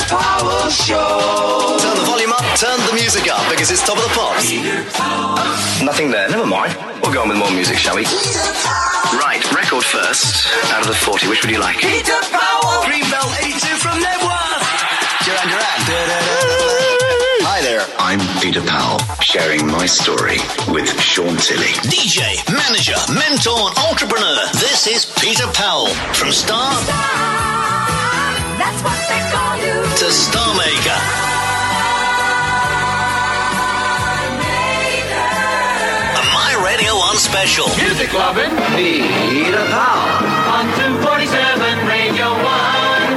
Powell Show. Turn the volume up, turn the music up, because it's Top of the Pops. Nothing there, never mind. We'll go on with more music, shall we? Right, record first. Out of the 40, which would you like? Peter Powell. Greenbelt 82 from Nebworth. Duran Duran. Hi there, I'm Peter Powell, sharing my story with Sean Tilley. DJ, manager, mentor, and entrepreneur. This is Peter Powell. From Star, That's what they call you. to Star Maker. A My Radio 1 special. Music loving. Peter Powell. On 247 Radio 1.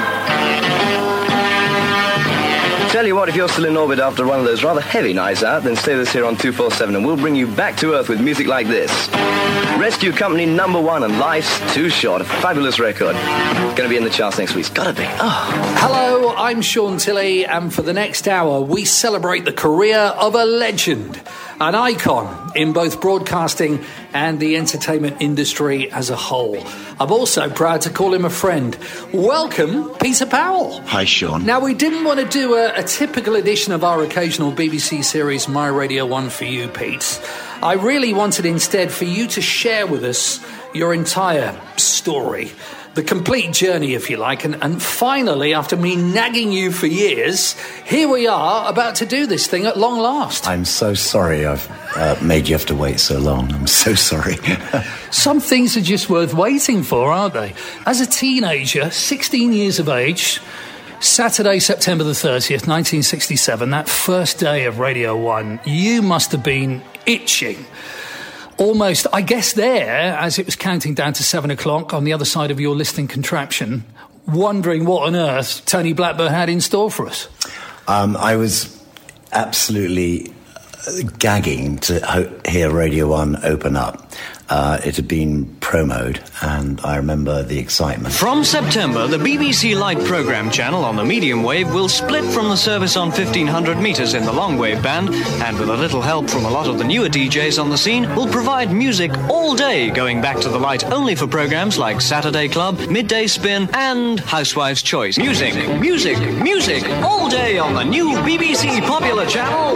Tell you what, if you're still in orbit after one of those rather heavy nights out, then stay with us here on 247 and we'll bring you back to Earth with music like this. Rescue Company #1 and Life's Too Short, a fabulous record. It's going to be in the charts next week. It's got to be. Oh. Hello, I'm Sean Tilley, and for the next hour, we celebrate the career of a legend, an icon in both broadcasting and the entertainment industry as a whole. I'm also proud to call him a friend. Welcome, Peter Powell. Hi, Sean. Now, we didn't want to do a typical edition of our occasional BBC series, My Radio 1 for you, Pete. I really wanted instead for you to share with us your entire story. The complete journey, if you like, and finally, after me nagging you for years, here we are about to do this thing at long last. I'm so sorry I've made you have to wait so long. I'm so sorry. Some things are just worth waiting for, aren't they? As a teenager, 16 years of age, Saturday, September the 30th, 1967, that first day of Radio 1, you must have been itching. Almost, I guess there, as it was counting down to 7 o'clock on the other side of your listening contraption, wondering what on earth Tony Blackburn had in store for us. I was absolutely gagging to hear Radio 1 open up. It had been promoed, and I remember the excitement. From September, the BBC Light programme channel on the medium wave will split from the service on 1500 metres in the long wave band, and with a little help from a lot of the newer DJs on the scene, will provide music all day, going back to the light only for programmes like Saturday Club, Midday Spin, and Housewife's Choice. Music, music, music, all day on the new BBC Popular Channel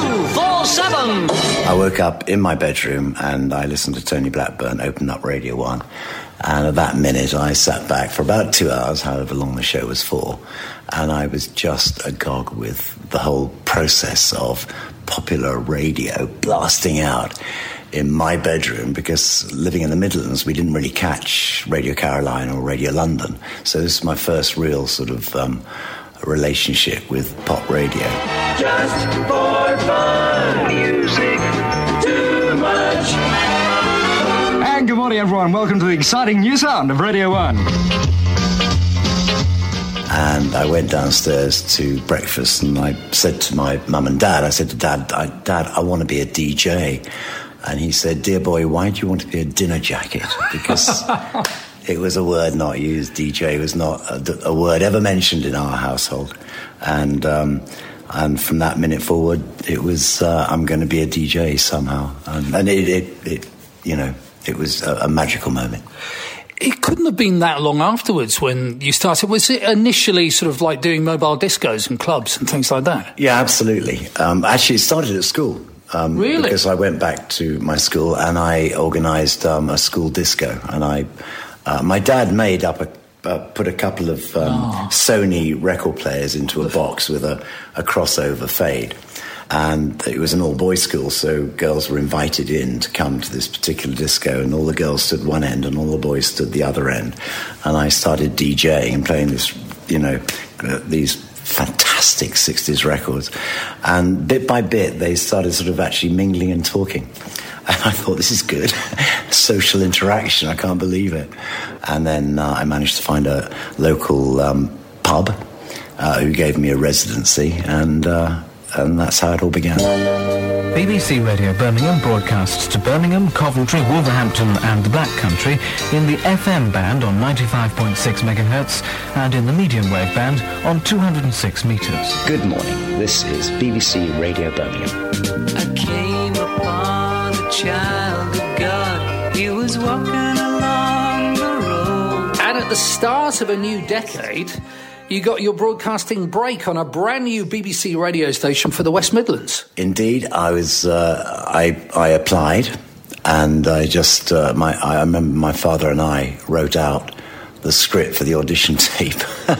247. I woke up in my bedroom and I listened to Tony Blackburn open up Radio 1, and at that minute I sat back for about 2 hours, however long the show was for, and I was just agog with the whole process of popular radio blasting out in my bedroom, because living in the Midlands we didn't really catch Radio Caroline or Radio London, so this is my first real sort of relationship with pop radio. Just for fun. Music. Too much. And good morning, everyone. Welcome to the exciting new sound of Radio 1. And I went downstairs to breakfast and I said to my mum and dad, I said to Dad, I want to be a DJ. And he said, dear boy, why do you want to be a dinner jacket? Because it was a word not used. DJ was not a word ever mentioned in our household. And from that minute forward, it was, I'm going to be a DJ somehow. And it you know, it was a magical moment. It couldn't have been that long afterwards when you started. Was it initially sort of like doing mobile discos and clubs and things like that? Yeah, absolutely. Actually, it started at school. Really? Because I went back to my school and I organised a school disco. And my dad made up put a couple of Sony record players into a box with a crossover fade. And it was an all-boys school, so girls were invited in to come to this particular disco, and all the girls stood one end and all the boys stood the other end. And I started DJing and playing this, these fantastic 60s records. And bit by bit, they started sort of actually mingling and talking. And I thought, this is good. Social interaction, I can't believe it. And then I managed to find a local pub who gave me a residency, and that's how it all began. BBC Radio Birmingham broadcasts to Birmingham, Coventry, Wolverhampton and the Black Country in the FM band on 95.6 megahertz and in the medium wave band on 206 metres. Good morning. This is BBC Radio Birmingham. I came upon a child of God. He was walking along the road. And at the start of a new decade, You got your broadcasting break on a brand new BBC radio station for the West Midlands. Indeed, I was. I applied, and I just. I remember my father and I wrote out the script for the audition tape.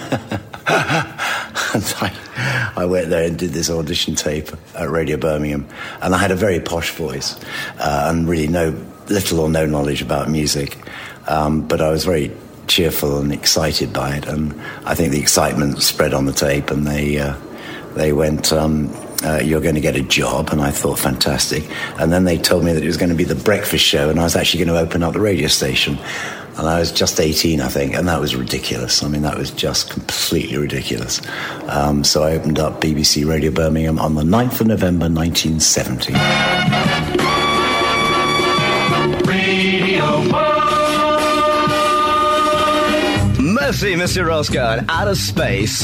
And I went there and did this audition tape at Radio Birmingham, and I had a very posh voice and really little or no knowledge about music, but I was very cheerful and excited by it, and I think the excitement spread on the tape, and they went, you're going to get a job, and I thought, fantastic. And then they told me that it was going to be the breakfast show, and I was actually going to open up the radio station. And I was just 18, I think, and that was ridiculous. I mean, that was just completely ridiculous. So I opened up BBC Radio Birmingham on the 9th of November, 1970. Radio 1. Mercy, Mr. Roscoe, and outer space.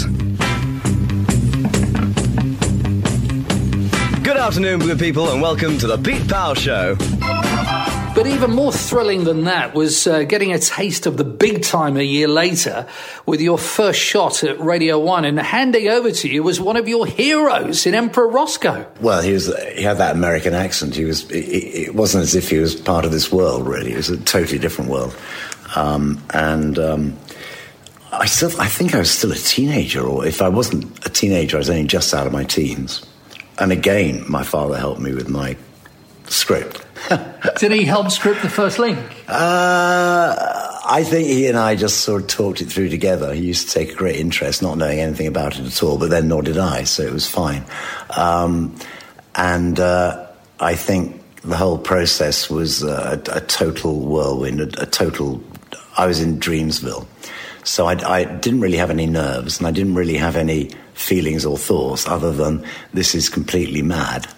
Good afternoon, good people, and welcome to the Pete Powell Show. But even more thrilling than that was getting a taste of the big time a year later with your first shot at Radio 1, and handing over to you was one of your heroes in Emperor Roscoe. Well, he had that American accent. It wasn't as if he was part of this world, really. It was a totally different world. I think I was still a teenager, or if I wasn't a teenager, I was only just out of my teens. And again, my father helped me with my script. Did he help script the first link? I think he and I just sort of talked it through together. He used to take a great interest, not knowing anything about it at all, but then nor did I, so it was fine. I think the whole process was a total whirlwind, I was in Dreamsville. So I didn't really have any nerves, and I didn't really have any feelings or thoughts other than this is completely mad.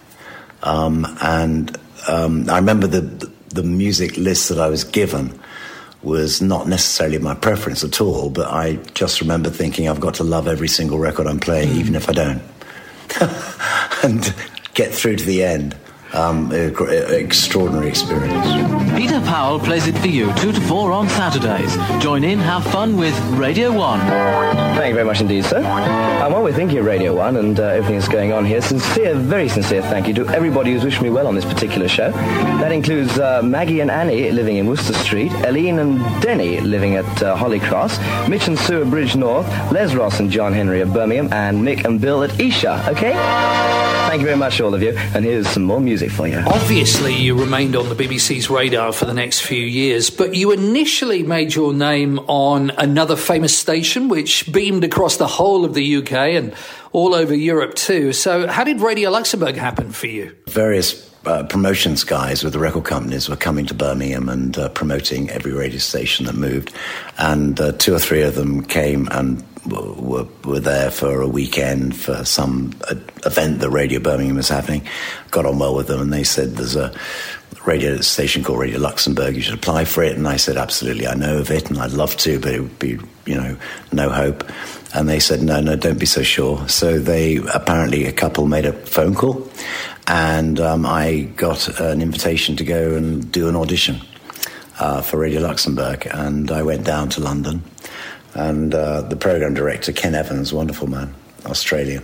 I remember the music list that I was given was not necessarily my preference at all, but I just remember thinking I've got to love every single record I'm playing, even if I don't. And get through to the end. Extraordinary experience. Peter Powell plays it for you 2 to 4 on Saturdays. Join in, have fun with Radio 1. Thank you very much indeed, sir. While we're thinking of Radio 1 and everything that's going on here, very sincere thank you to everybody who's wished me well on this particular show. That includes Maggie and Annie living in Worcester Street, Eileen and Denny living at Holly Cross, Mitch and Sue at Bridge North, Les Ross and John Henry at Birmingham, and Mick and Bill at Esher, okay? Thank you very much, all of you, and here's some more music for you. Obviously, you remained on the BBC's radar for the next few years, but you initially made your name on another famous station, which beamed across the whole of the UK and all over Europe too. So how did Radio Luxembourg happen for you? Various promotions guys with the record companies were coming to Birmingham and promoting every radio station that moved. And 2 or 3 of them came and were there for a weekend for some event that Radio Birmingham was having. Got on well with them, and they said there's a radio station called Radio Luxembourg, you should apply for it. And I said, absolutely, I know of it and I'd love to, but it would be, no hope. And they said, no, don't be so sure. So apparently a couple made a phone call, and I got an invitation to go and do an audition for Radio Luxembourg. And I went down to London, and the program director, Ken Evans, wonderful man, Australian,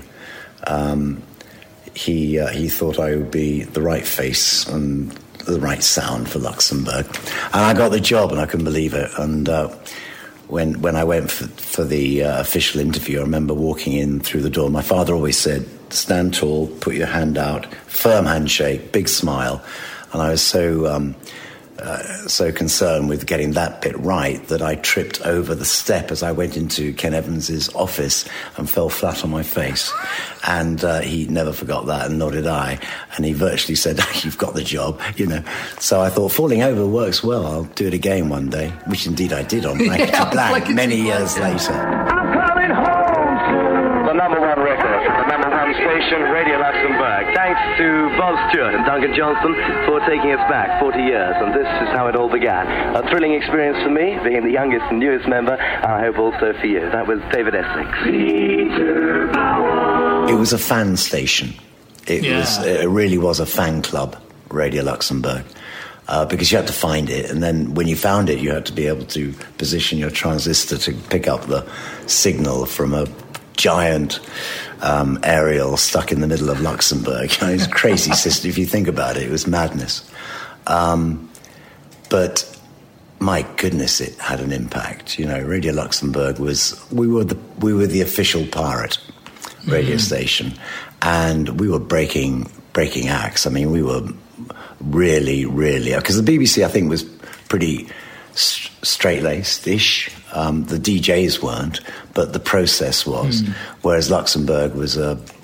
he thought I would be the right face and the right sound for Luxembourg. And I got the job, and I couldn't believe it. And when I went for the official interview, I remember walking in through the door. My father always said, stand tall, put your hand out, firm handshake, big smile. And I was so concerned with getting that bit right that I tripped over the step as I went into Ken Evans's office and fell flat on my face. And he never forgot that, and nor did I. And he virtually said, you've got the job, So I thought, falling over works well. I'll do it again one day, which indeed I did on Black to Black many years later. I'm coming home. The number one record, the number one station, Radio Luxembourg. Thanks to Bob Stewart and Duncan Johnson for taking us back 40 years, and this is how it all began. A thrilling experience for me, being the youngest and newest member, and I hope also for you. That was David Essex. Peter Powell. It was a fan station. It really was a fan club, Radio Luxembourg. because you had to find it, and then when you found it, you had to be able to position your transistor to pick up the signal from a giant aerial stuck in the middle of Luxembourg. It was a crazy system. If you think about it, it was madness. But my goodness, it had an impact. Radio Luxembourg we were the official pirate radio station, and we were breaking acts. I mean, we were really, because the BBC, I think, was pretty straight-laced-ish. The DJs weren't, but the process was. Whereas Luxembourg was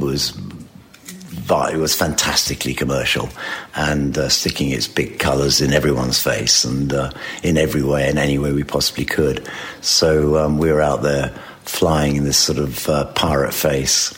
fantastically commercial and sticking its big colours in everyone's face and in every way and any way we possibly could. So we were out there flying in this sort of pirate face,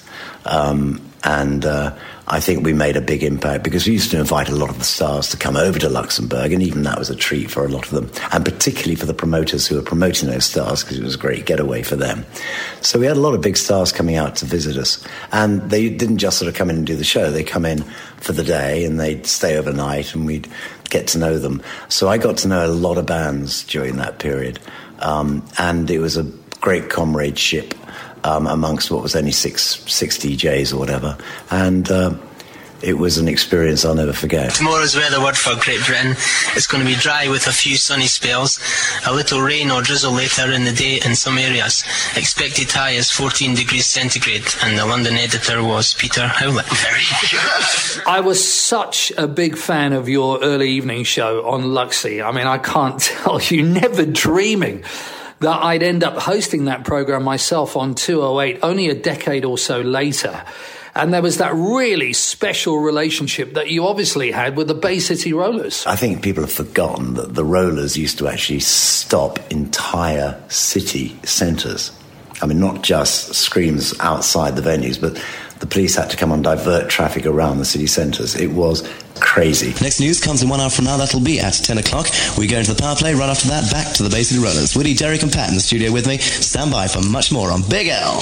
and I think we made a big impact because we used to invite a lot of the stars to come over to Luxembourg, and even that was a treat for a lot of them, and particularly for the promoters who were promoting those stars, because it was a great getaway for them. So we had a lot of big stars coming out to visit us, and they didn't just sort of come in and do the show. They come in for the day and they'd stay overnight and we'd get to know them. So I got to know a lot of bands during that period, and it was a great comradeship amongst what was only six DJs or whatever, and it was an experience I'll never forget. Tomorrow's weather word for Great Britain is going to be dry with a few sunny spells, a little rain or drizzle later in the day in some areas. Expected high is 14 degrees centigrade, and the London editor was Peter Howlett. Very good. I was such a big fan of your early evening show on Luxy. I mean, I can't tell you, never dreaming that I'd end up hosting that programme myself on 208 only a decade or so later. And there was that really special relationship that you obviously had with the Bay City Rollers. I think people have forgotten that the Rollers used to actually stop entire city centres. I mean, not just screams outside the venues, but the police had to come and divert traffic around the city centres. It was crazy. Next news comes in 1 hour from now. That'll be at 10 o'clock. We go into the power play. Right after that, back to the Bay City Rollers. Woody, Derek and Pat in the studio with me. Stand by for much more on Big L.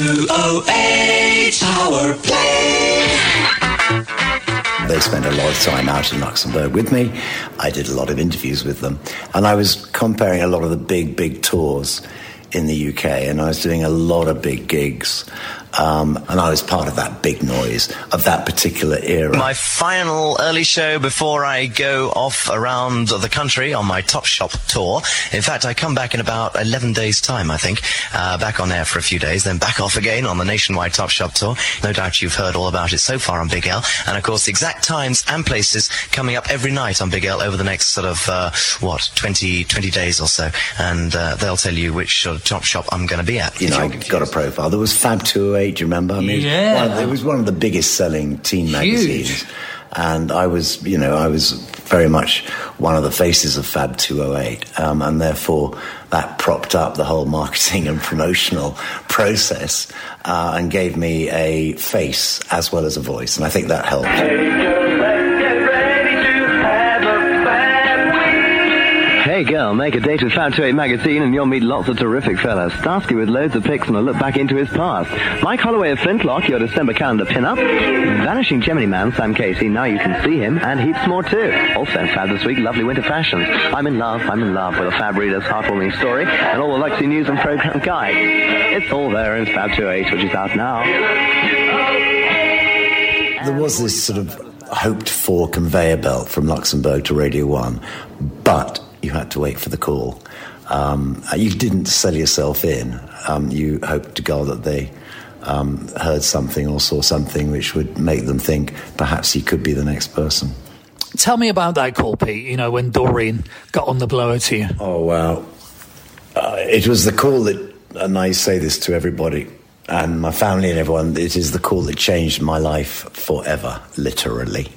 208 Power Play. They spent a lot of time out in Luxembourg with me. I did a lot of interviews with them. And I was comparing a lot of the big tours in the UK, and I was doing a lot of big gigs. And I was part of that big noise of that particular era. My final early show before I go off around the country on my Top Shop tour. In fact, I come back in about 11 days' time, I think. Back on air for a few days, then back off again on the nationwide Top Shop tour. No doubt you've heard all about it so far on Big L. And, of course, the exact times and places coming up every night on Big L over the next sort of, 20 days or so. And they'll tell you which sort of Top Shop I'm going to be at. You know, I got a profile. There was Fab 208. Do you remember? I mean, yeah. It was one of the biggest selling teen magazines. Huge. And I was very much one of the faces of Fab 208. And therefore, that propped up the whole marketing and promotional process and gave me a face as well as a voice. And I think that helped. Hey girl, make a date with Fab 208 magazine and you'll meet lots of terrific fellas. Starsky with loads of pics and a look back into his past. Mike Holloway of Flintlock, your December calendar pin-up. Vanishing Gemini Man, Sam Casey, now you can see him, and heaps more too. Also in Fab this week, lovely winter fashions. I'm in love with a Fab Reader's heartwarming story and all the Luxy news and program guide. It's all there in Fab 208, which is out now. There was this sort of hoped-for conveyor belt from Luxembourg to Radio 1, but you had to wait for the call. You didn't sell yourself in. You hoped to God that they heard something or saw something which would make them think perhaps he could be the next person. Tell me about that call, Pete, you know, when Doreen got on the blower to you. Oh, wow. It was the call that, and I say this to everybody, and my family and everyone, it is the call that changed my life forever, literally.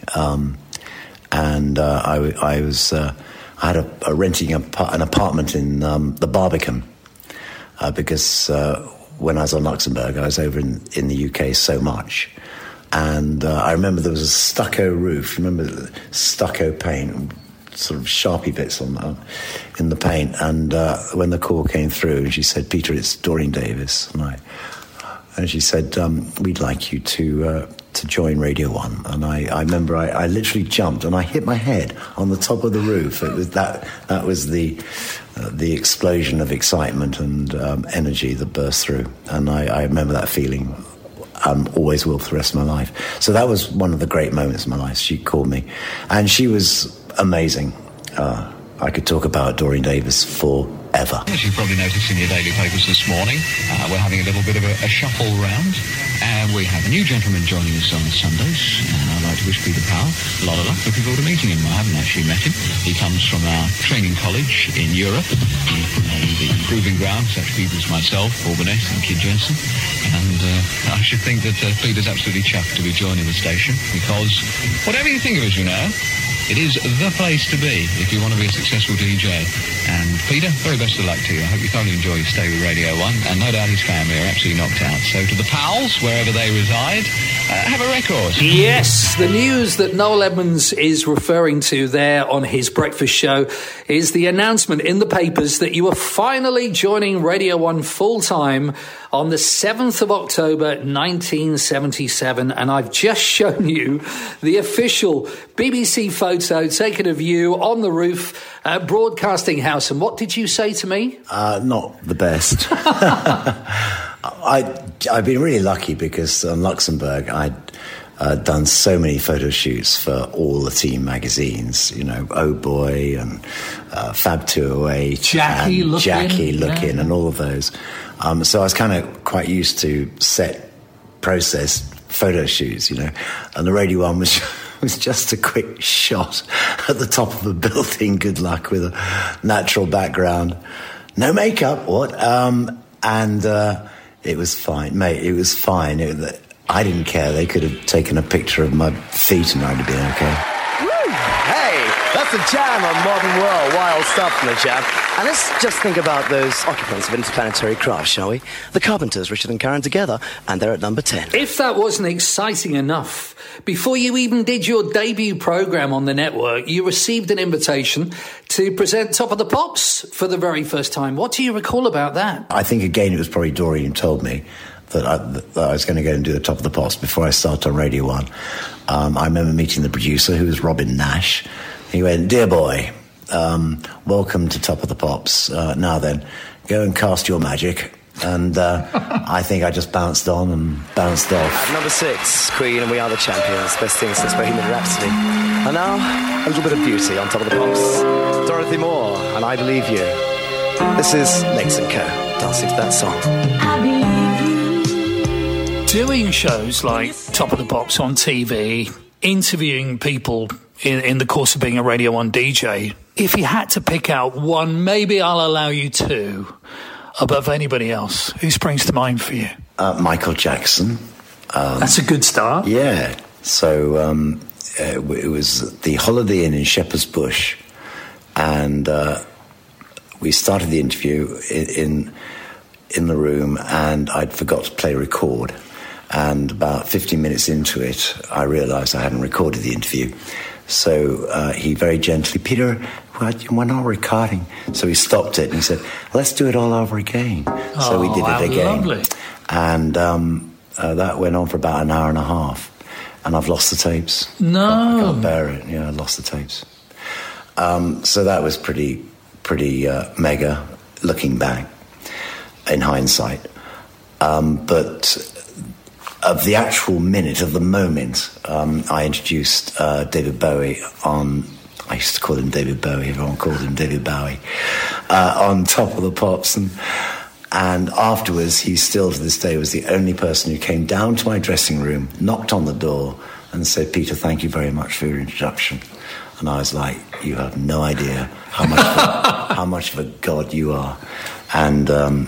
I had a renting an apartment in the Barbican because when I was on Luxembourg, I was over in the UK so much. And I remember there was a stucco roof. Remember the stucco paint, sort of Sharpie bits in the paint. And when the call came through, and she said, "Peter, it's Doreen Davis." And she said, "We'd like you to to join Radio 1, and I remember I literally jumped and I hit my head on the top of the roof. It was that was the explosion of excitement and energy that burst through, and I remember that feeling. Always will for the rest of my life. So that was one of the great moments of my life. She called me, and she was amazing. I could talk about Doreen Davis forever. As you probably noticed in your daily papers this morning, we're having a little bit of a shuffle round, and we have a new gentleman joining us on Sundays, and I'd like to wish Peter Powell a lot of luck. Looking forward to meeting him. I haven't actually met him. He comes from our training college in Europe, the proving ground, such people as myself, Albanese and Kid Jensen, and I should think that Peter's absolutely chuffed to be joining the station, because whatever you think of us, you know, it is the place to be if you want to be a successful DJ. And Peter, very best of luck to you. I hope you thoroughly enjoy your stay with Radio 1, and no doubt his family are absolutely knocked out. So to the Powells, wherever they reside, have a record. Yes, the news that Noel Edmonds is referring to there on his breakfast show is the announcement in the papers that you are finally joining Radio 1 full-time on the 7th of October 1977, and I've just shown you the official BBC photo taken of you on the roof at Broadcasting House. And what did you say to me? Not the best. I've been really lucky because on Luxembourg I'd done so many photo shoots for all the team magazines, you know, Oh Boy and Fab 208, Jackie Lookin', and all of those. So I was kind of quite used to set process photo shoots, you know, and the Radio 1 was just a quick shot at the top of a building, good luck, with a natural background. No makeup, what? And it was fine, mate, it was fine. I didn't care. They could have taken a picture of my feet and I'd have been okay. Woo! Hey, that's the Jam on Modern World. Wild stuff from the Jam. And let's just think about those occupants of interplanetary craft, shall we? The Carpenters, Richard and Karen together, and they're at number 10. If that wasn't exciting enough, before you even did your debut programme on the network, you received an invitation to present Top of the Pops for the very first time. What do you recall about that? I think, again, it was probably Doreen who told me that I was going to go and do the Top of the Pops before I started on Radio 1. I remember meeting the producer, who was Robin Nash. He went, "Dear boy, welcome to Top of the Pops. Now then, go and cast your magic." And I think I just bounced on and bounced off. At number 6, Queen and We Are the Champions. Best thing since Bohemian Rhapsody. And now, a little bit of beauty on Top of the Pops. Dorothy Moore, and I Believe You. This is Legs & Co. dancing to that song. I believe you. Doing shows like Top of the Pops on TV, interviewing people in the course of being a Radio 1 DJ, if you had to pick out one, maybe I'll allow you two, above anybody else, who springs to mind for you? Michael Jackson. That's a good start. Yeah. So it was the Holiday Inn in Shepherd's Bush, and we started the interview in the room, and I'd forgot to play record. And about 15 minutes into it, I realised I hadn't recorded the interview. So he very gently, "Peter, we're not recording." So he stopped it and he said, "Let's do it all over again." So we did it again. Lovely. And that went on for about an hour and a half. And I've lost the tapes. No. I can't bear it. Yeah, I lost the tapes. So that was pretty mega, looking back, in hindsight. But of the actual minute, of the moment, I introduced David Bowie on... I used to call him David Bowie, everyone called him David Bowie, on Top of the Pops. And afterwards, he still to this day was the only person who came down to my dressing room, knocked on the door and said, "Peter, thank you very much for your introduction." And I was like, "You have no idea how much of a god you are." And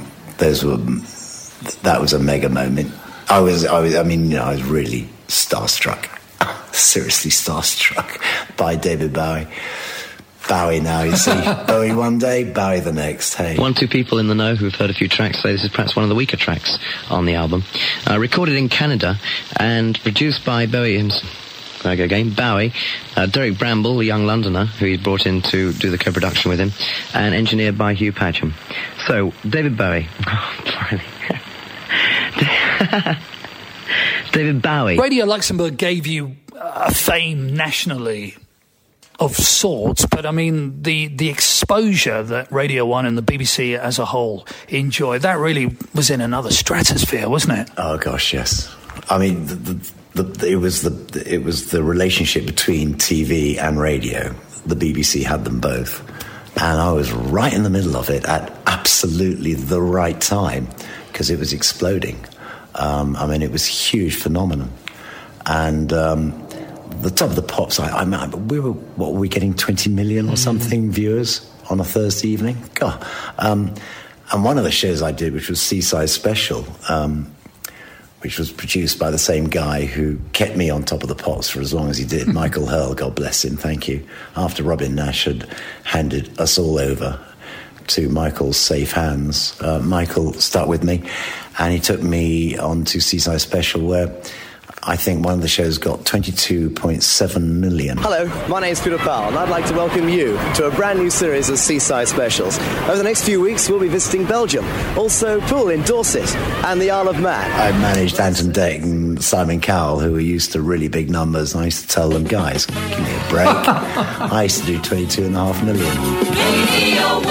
that was a mega moment. I was really starstruck. Seriously starstruck by David Bowie. Bowie now, you see. Bowie one day, Bowie the next. Hey. 1 2 people in the know who've heard a few tracks say this is perhaps one of the weaker tracks on the album. Recorded in Canada and produced by Bowie himself. Bowie, Derek Bramble, a young Londoner who he brought in to do the co-production with him, and engineered by Hugh Padgham. So, David Bowie. David Bowie. Radio Luxembourg gave you a fame nationally of sorts, but I mean the exposure that Radio 1 and the BBC as a whole enjoyed, that really was in another stratosphere, wasn't it? Oh gosh, yes. I mean, it was the relationship between TV and radio. The BBC had them both, and I was right in the middle of it at absolutely the right time because it was exploding. I mean, it was a huge phenomenon, and the Top of the Pops. We were getting 20 million or something viewers on a Thursday evening. God, and one of the shows I did, which was Seaside Special, which was produced by the same guy who kept me on Top of the Pops for as long as he did, Michael Hurl, God bless him, thank you. After Robin Nash had handed us all over to Michael's safe hands, Michael stuck with me, and he took me on to Seaside Special, where I think one of the shows got 22.7 million. Hello, my name's Peter Powell, and I'd like to welcome you to a brand new series of Seaside Specials. Over the next few weeks, we'll be visiting Belgium, also Poole in Dorset, and the Isle of Man. I managed Anton Deck and Simon Cowell, who were used to really big numbers, and I used to tell them, guys, give me a break. I used to do 22.5 million. Radio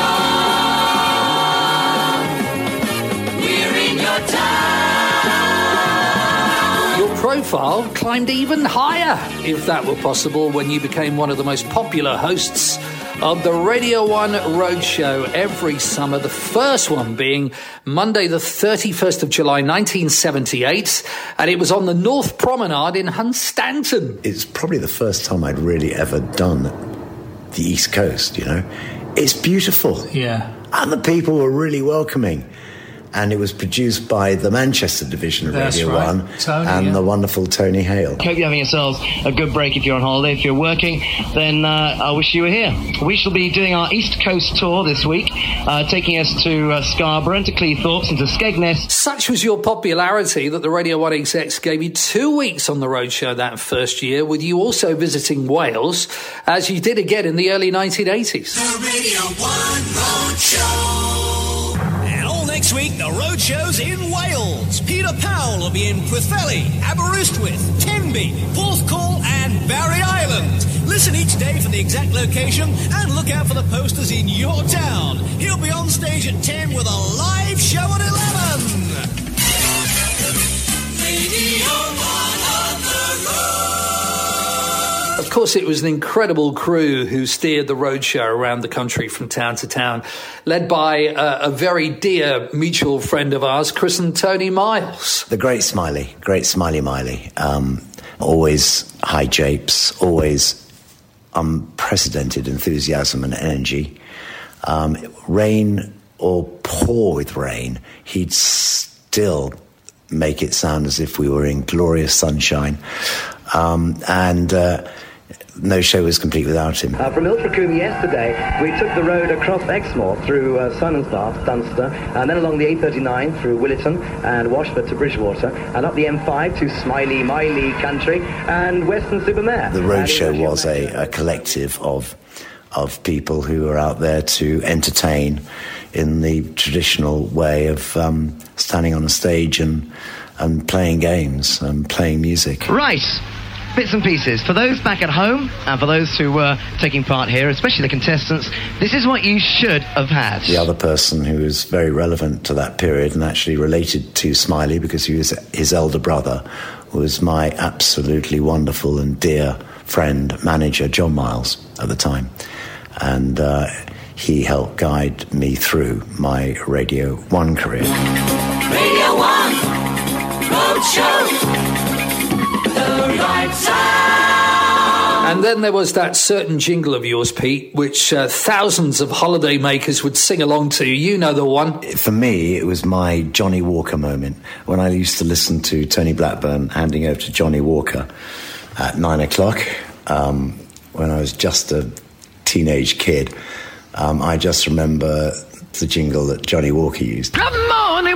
1, we're in your town. Your profile climbed even higher, if that were possible, when you became one of the most popular hosts of the Radio 1 Roadshow every summer, the first one being Monday the 31st of July 1978, and it was on the North Promenade in Hunstanton. It's probably the first time I'd really ever done the East Coast, you know. It's beautiful. Yeah. And the people were really welcoming. And it was produced by the Manchester division of Radio 1 and the wonderful Tony Hale. Hope you're having yourselves a good break if you're on holiday. If you're working, then I wish you were here. We shall be doing our East Coast tour this week, taking us to Scarborough and to Cleethorpes and to Skegness. Such was your popularity that the Radio 1 execs gave you 2 weeks on the roadshow that first year, with you also visiting Wales, as you did again in the early 1980s. The Radio 1 Roadshow. Next week, the roadshow's in Wales. Peter Powell will be in Pwllheli, Aberystwyth, Tenby, Porthcawl and Barry Island. Listen each day for the exact location and look out for the posters in your town. He'll be on stage at 10 with a live show at 11. Radio 1 on the road. Of course, it was an incredible crew who steered the roadshow around the country from town to town, led by a very dear mutual friend of ours, Chris and Tony Miles. The great Smiley Miley. Always high japes, always unprecedented enthusiasm and energy. Rain or pour with rain, he'd still make it sound as if we were in glorious sunshine. No show was complete without him. From Ilfracombe yesterday, we took the road across Exmoor through Simonstadt, Dunster, and then along the A39 through Williton and Washford to Bridgewater, and up the M5 to Smiley Miley country and Weston-super-Mare. The roadshow was a collective of people who were out there to entertain in the traditional way of standing on a stage and playing games and playing music. Right. Bits and pieces. For those back at home and for those who were taking part here, especially the contestants, this is what you should have had. The other person who was very relevant to that period and actually related to Smiley because he was his elder brother was my absolutely wonderful and dear friend, manager, John Miles at the time. And he helped guide me through my Radio 1 career. Radio 1 Roadshow. And then there was that certain jingle of yours, Pete, which thousands of holiday makers would sing along to. You know the one. For me, it was my Johnny Walker moment when I used to listen to Tony Blackburn handing over to Johnny Walker at 9 o'clock when I was just a teenage kid. I just remember the jingle that Johnny Walker used. Good morning,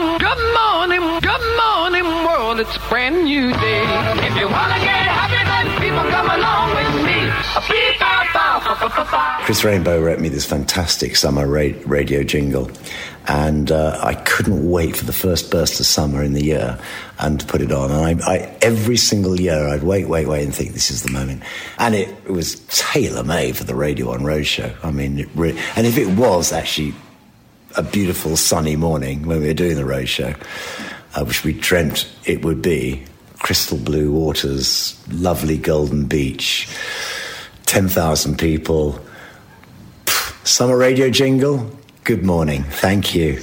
world, it's a brand new day. If you want to get happy, then people come along with me. Chris Rainbow wrote me this fantastic summer radio jingle, And I couldn't wait for the first burst of summer in the year and to put it on. And I every single year I'd wait and think, this is the moment. And it was tailor-made for the Radio 1 Roadshow. I mean, and if it was actually a beautiful sunny morning when we were doing the Roadshow, which we dreamt it would be, crystal blue waters, lovely golden beach, 10,000 people, summer radio jingle, good morning, thank you.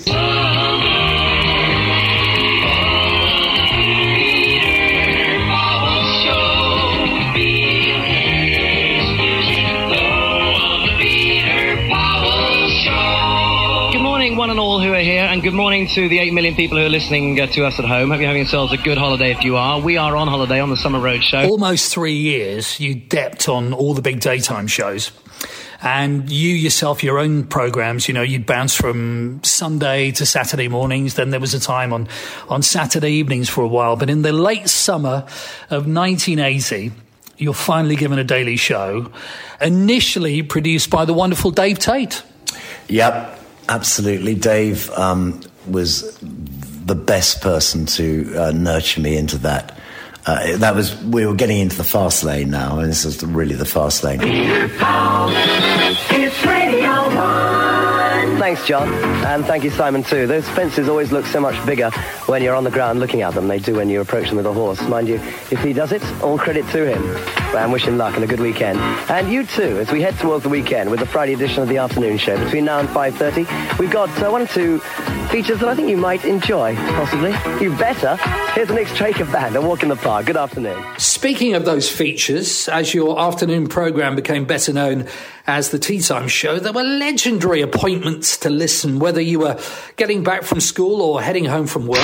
One and all who are here, and good morning to the 8 million people who are listening to us at home. Hope you're having yourselves a good holiday if you are. We are on holiday on the Summer Road Show. Almost 3 years, you depped on all the big daytime shows. And you yourself, your own programmes, you know, you'd bounce from Sunday to Saturday mornings. Then there was a time on Saturday evenings for a while. But in the late summer of 1980, you're finally given a daily show, initially produced by the wonderful Dave Tate. Yep. Absolutely. Dave was the best person to nurture me into that. We were getting into the fast lane now, and this is really the fast lane. It's Radio 1. Thanks, John. And thank you, Simon, too. Those fences always look so much bigger when you're on the ground looking at them. They do when you approach them with a horse. Mind you, if he does it, all credit to him. And wish him luck and a good weekend. And you, too, as we head towards the weekend with the Friday edition of the afternoon show. Between now and 5:30, we've got one or two features that I think you might enjoy, possibly. You better. Here's the next Traker Band, A Walk in the Park. Good afternoon. Speaking of those features, as your afternoon programme became better known as the Tea Time Show, there were legendary appointments to listen, whether you were getting back from school or heading home from work.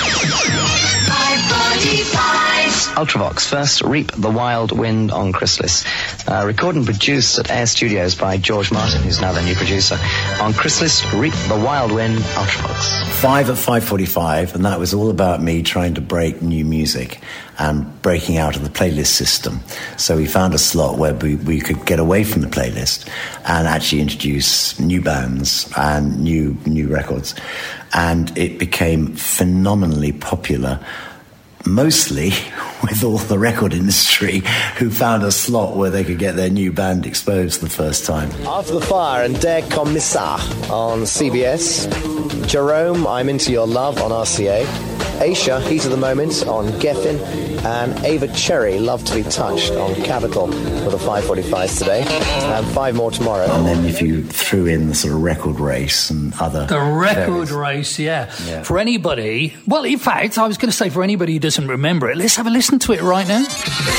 5:45. Ultravox, first Reap the Wild Wind on Chrysalis. Recorded and produced at Air Studios by George Martin, who's now the new producer. On Chrysalis, Reap the Wild Wind, Ultravox. 5 at 5:45, and that was all about me trying to break new music and breaking out of the playlist system. So we found a slot where we could get away from the playlist and actually introduce new bands and new records. And it became phenomenally popular, mostly with all the record industry who found a slot where they could get their new band exposed the first time. After the Fire and Der Kommissar on CBS. Jerome, I'm Into Your Love on RCA. Aisha, Heat of the Moment on Geffen. And Ava Cherry, Love to Be Touched on Capital for the 5:45s today. And 5 more tomorrow. And then if you threw in the sort of record race and other... The record race, yeah. For anybody... Well, in fact, I was going to say for anybody who doesn't remember it, let's have a listen to it right now.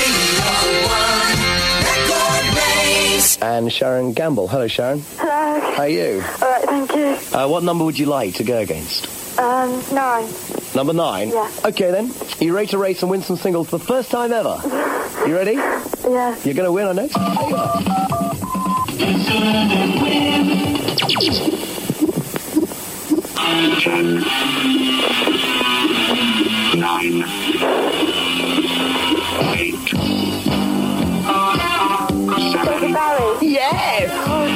And Sharon Gamble. Hello, Sharon. Hello. How are you? All right, thank you. What number would you like to go against? 9. Number 9? Yeah. Okay, then. Are you ready to race and win some singles for the first time ever? You ready? Yeah. You're going to win, I know. Yes!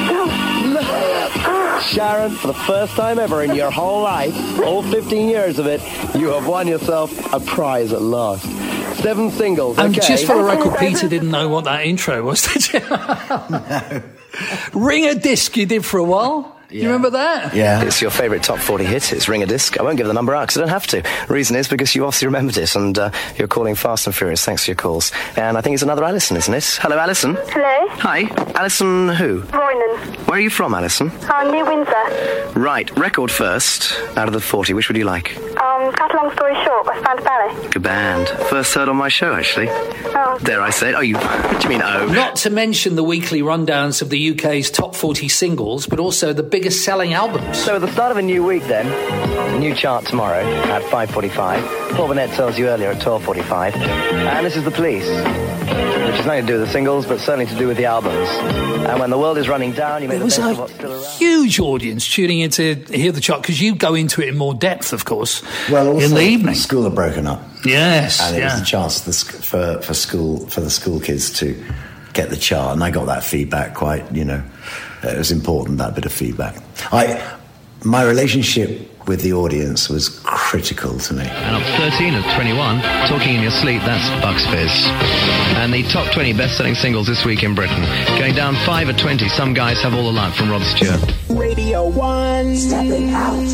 Sharon, for the first time ever in your whole life, all 15 years of it, you have won yourself a prize at last. 7 singles, And okay. just for the record, Peter didn't know what that intro was, did you? No. Ring a Disc you did for a while. You remember that? Yeah. It's your favourite top 40 hit. It's Ring a Disc. I won't give the number out because I don't have to. The reason is because you obviously remembered it and you're calling fast and furious. Thanks for your calls. And I think it's another Alison, isn't it? Hello, Alison. Hello. Hi. Alison who? Roynan. Where are you from, Alison? Near Windsor. Right. Record first. Out of the 40, which would you like? Cut a long story short, West Band Ballet. Good band. First heard on my show, actually. Oh. Dare I say it? Oh, you... What do you mean, oh? Not to mention the weekly rundowns of the UK's top 40 singles, but also the biggest selling albums. So at the start of a new week, then, new chart tomorrow at 5:45. Paul Burnett tells you earlier at 12:45. And this is The Police, which has nothing to do with the singles, but certainly to do with the albums. And when the world is running down, you make the best of what's still around. Huge audience tuning in to hear the chart, because you go into it in more depth, of course, well, also, in the evening. School had broken up. Yes, and it was a chance for the school kids to get the chart, and I got that feedback quite, it was important, that bit of feedback. my relationship with the audience was critical to me. And up 13 of 21, Talking in Your Sleep, that's Bucks Fizz. And the top 20 best-selling singles this week in Britain. Going down 5 of 20, Some Guys Have All the Luck from Rod Stewart. Radio 1. Stepping out.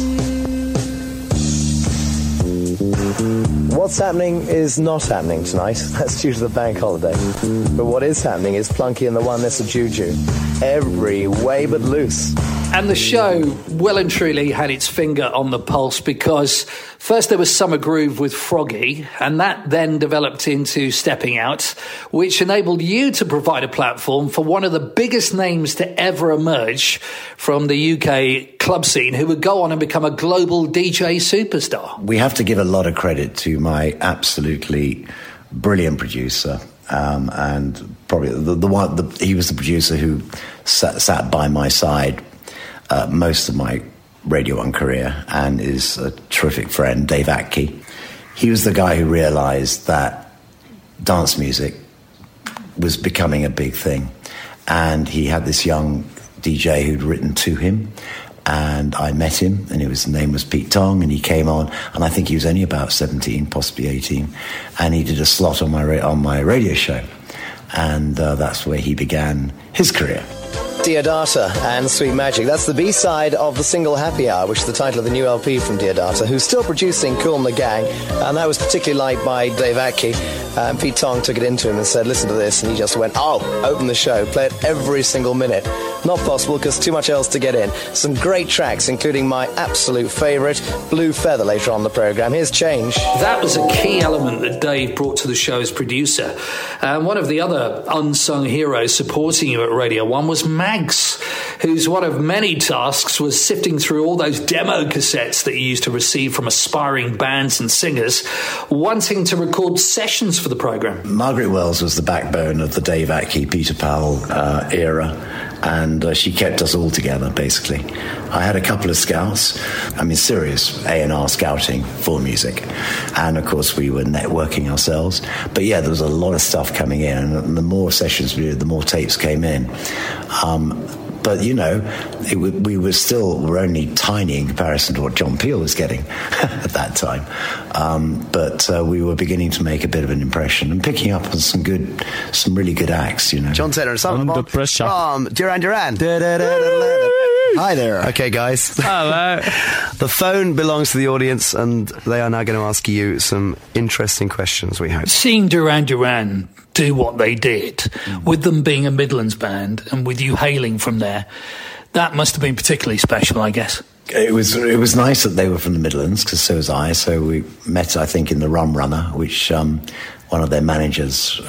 What's happening is not happening tonight. That's due to the bank holiday. But what is happening is Plunky and the One Nessa Juju. Every way but loose. And the show well and truly had its finger on the pulse, because first there was Summer Groove with Froggy, and that then developed into Stepping Out, which enabled you to provide a platform for one of the biggest names to ever emerge from the UK club scene, who would go on and become a global DJ superstar. We have to give a lot of credit to my absolutely brilliant producer. And probably he was the producer who sat by my side most of my Radio 1 career, and is a terrific friend, Dave Atke. He was the guy who realised that dance music was becoming a big thing, and he had this young DJ who'd written to him, and I met him, and his name was Pete Tong, and he came on, and I think he was only about 17, possibly 18, and he did a slot on my radio show, and that's where he began his career. Deodata and Sweet Magic. That's the B-side of the single Happy Hour, which is the title of the new LP from Deodata, who's still producing Kool and the Gang, and that was particularly liked by Dave Atke. Pete Tong took it into him and said, listen to this, and he just went, open the show, play it every single minute. Not possible, because too much else to get in. Some great tracks, including my absolute favourite, Blue Feather, later on the programme. Here's Change. That was a key element that Dave brought to the show as producer. And one of the other unsung heroes supporting you at Radio 1 was Mags, whose one of many tasks was sifting through all those demo cassettes that you used to receive from aspiring bands and singers wanting to record sessions for the programme. Margaret Wells was the backbone of the Dave Atke, Peter Powell era, and she kept us all together, basically. I had a couple of scouts, serious A&R scouting for music, and of course we were networking ourselves, but yeah, there was a lot of stuff coming in, and the more sessions we did, the more tapes came in. But, we were only tiny in comparison to what John Peel was getting at that time. But we were beginning to make a bit of an impression and picking up on some really good acts, John Taylor and Simon Under Pressure from Duran Duran. Hi there. Okay, guys. Hello. The phone belongs to the audience, and they are now going to ask you some interesting questions, we hope. Seeing Duran Duran do what they did, with them being a Midlands band and with you hailing from there, that must have been particularly special, I guess. It was nice that they were from the Midlands, because so was I. So we met, I think, in the Rum Runner, which one of their managers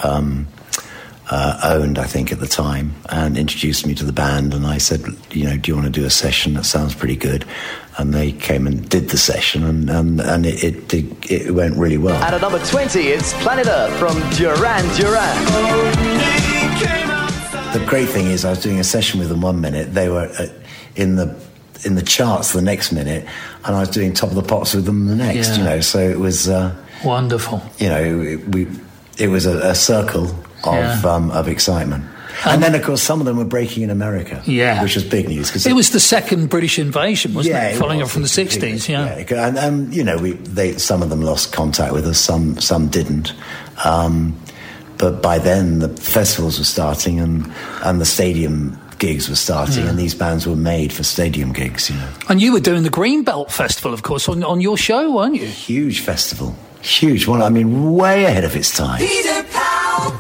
owned, I think, at the time, and introduced me to the band. And I said, do you want to do a session? That sounds pretty good. And they came and did the session, and it went really well. And at number 20, it's Planet Earth from Duran Duran. The great thing is, I was doing a session with them 1 minute. They were in the charts the next minute, and I was doing Top of the Pops with them the next. Yeah. So it was wonderful. It was a circle of excitement. And then, of course, some of them were breaking in America, which was big news. Cause it was the second British invasion, wasn't it? Following up from the 60s, And some of them lost contact with us, some didn't. But by then, the festivals were starting and the stadium gigs were starting, and these bands were made for stadium gigs, And you were doing the Greenbelt Festival, of course, on your show, weren't you? Huge festival. Huge one. Way ahead of its time. Peter Powell,